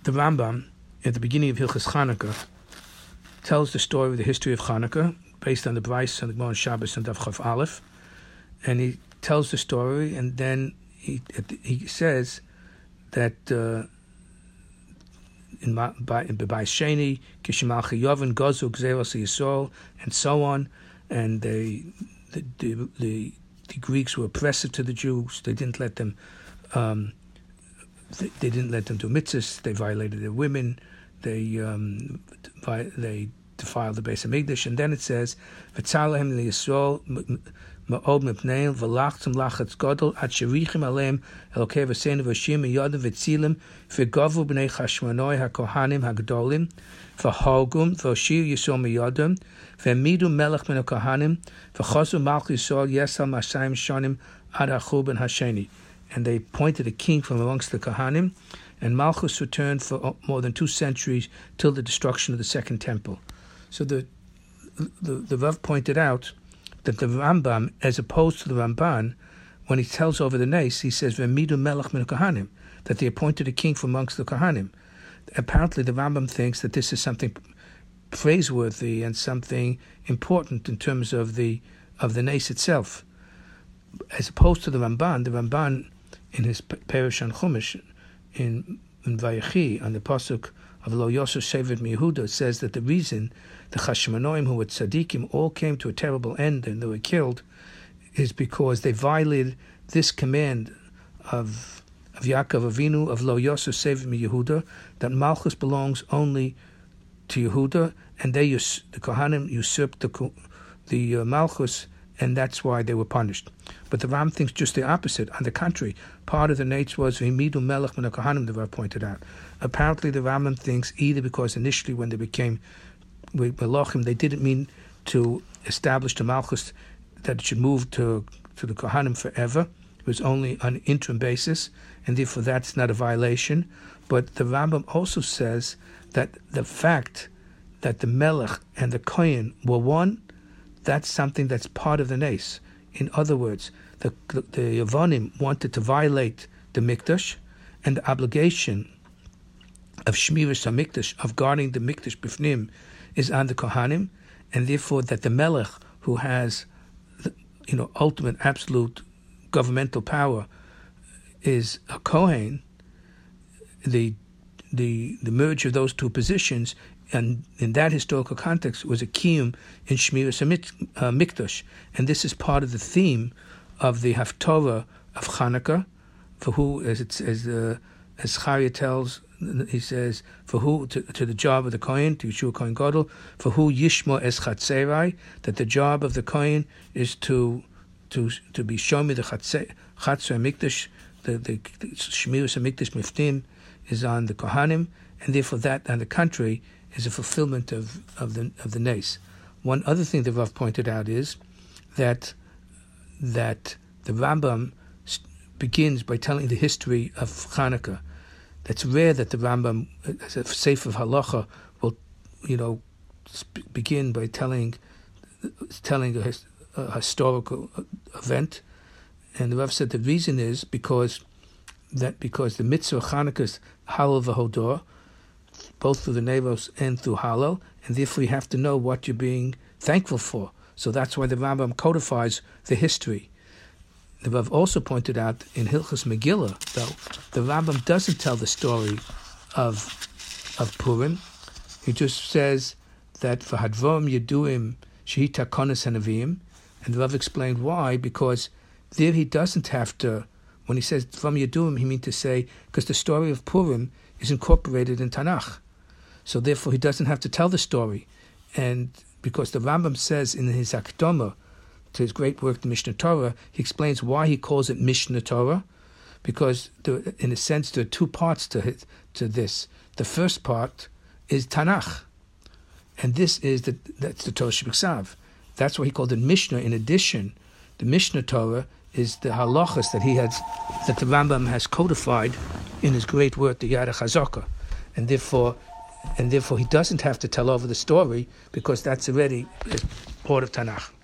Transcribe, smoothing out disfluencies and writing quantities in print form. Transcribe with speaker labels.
Speaker 1: the Rambam, at the beginning of Hilchos Chanukah, tells the story of the history of Chanukah, based on the Bryce and the Gemara Shabbos and Daf Chaf Aleph, and he tells the story, and then he says that in B'Bayis Sheni, Kishimalchi Yovin Gozu Gzeros Yisrael, and so on, and the Greeks were oppressive to the Jews. They didn't let them. They didn't let them do mitzvahs. They violated their women. They defiled the Beis Hamikdash. And then it says, "V'tzalahem liyisrael ma'od mipneim v'lachtem lachatz gadol ad sherichim aleim elokei v'seinu v'shim miyadam v'tzilim v'gavu b'nei chashmonoi hakohanim hagdolim v'hogum v'oshir yisrael miyadam v'midu melech min hakohanim v'chazu malch yisrael yesal mashayim shonim ad hachurban hasheni." And they appointed a king from amongst the Kohanim, and Malchus returned for more than 2 centuries till the destruction of the Second Temple. So the Rav pointed out that the Rambam, as opposed to the Ramban, when he tells over the Nes, he says "V'midu melech min Kohanim," that they appointed a king from amongst the Kohanim. Apparently, the Rambam thinks that this is something praiseworthy and something important in terms of the Nes itself, as opposed to the Ramban in his Perush on Chumash in Vayechi, on the pasuk of Lo Yosef Shevet Yehuda, says that the reason the Chashmonoim, who were tzaddikim, all came to a terrible end and they were killed, is because they violated this command of Yaakov Avinu, of Lo Yosef Shevet Yehuda, that Malchus belongs only to Yehuda, and the Kohanim usurped the Malchus, and that's why they were punished. But the Ram thinks just the opposite. On the contrary, part of the nature was V'midu melech min hakohanim, the Rav pointed out. Apparently, the Rambam thinks either because initially when they became Melachim, they didn't mean to establish the Malchus, that it should move to the Kohanim forever. It was only on an interim basis, and therefore that's not a violation. But the Rambam also says that the fact that the Melech and the Kohen were one, that's something that's part of the Nes. In other words, the Yavanim wanted to violate the Mikdash, and the obligation of Shmiras HaMikdash, of guarding the Mikdash Bifnim, is on the Kohanim, and therefore that the Melech, who has ultimate, absolute governmental power, is a Kohen. The merge of those two positions, and in that historical context, was a kiyum in Shmiras HaMikdash. And this is part of the theme of the Haftorah of Chanukah, for who, as Charia tells, he says, for who, to the job of the Kohen, to Yeshua Kohen Gadol, for who Yishmo es Chatzerai, that the job of the Kohen is to be shomi the Chatzer HaMikdash, the Shmiras HaMikdash Miftim is on the Kohanim, and therefore that, on the contrary, is a fulfillment of the Nes. One other thing that Rav pointed out is that the Rambam begins by telling the history of Chanukah. That's rare that the Rambam, as a Sefer of Halacha, will begin by telling a historical event. And the Rav said the reason is because the mitzvah of Chanukah is Halal v'Hodor, both through the Nevos and through Halal, and therefore you have to know what you're being thankful for. So that's why the Rambam codifies the history. The Rav also pointed out in Hilchos Megillah, though, the Rambam doesn't tell the story of Purim. He just says that for Hadvarim Yeduim Shehi Takonos Hanavim, and the Rav explained why, because there he doesn't have to. When he says from Yeduim, he means to say because the story of Purim is incorporated in Tanakh. So therefore he doesn't have to tell the story. And because the Rambam says in his Akdama to his great work, the Mishnah Torah, he explains why he calls it Mishnah Torah, because in a sense there are 2 parts to this. The first part is Tanakh, and that's the Torah Shebiksav. That's why he called it Mishnah. In addition, the Mishnah Torah is the halachas that the Rambam has codified in his great work, the Yad HaChazaka, and therefore he doesn't have to tell over the story because that's already part of Tanakh.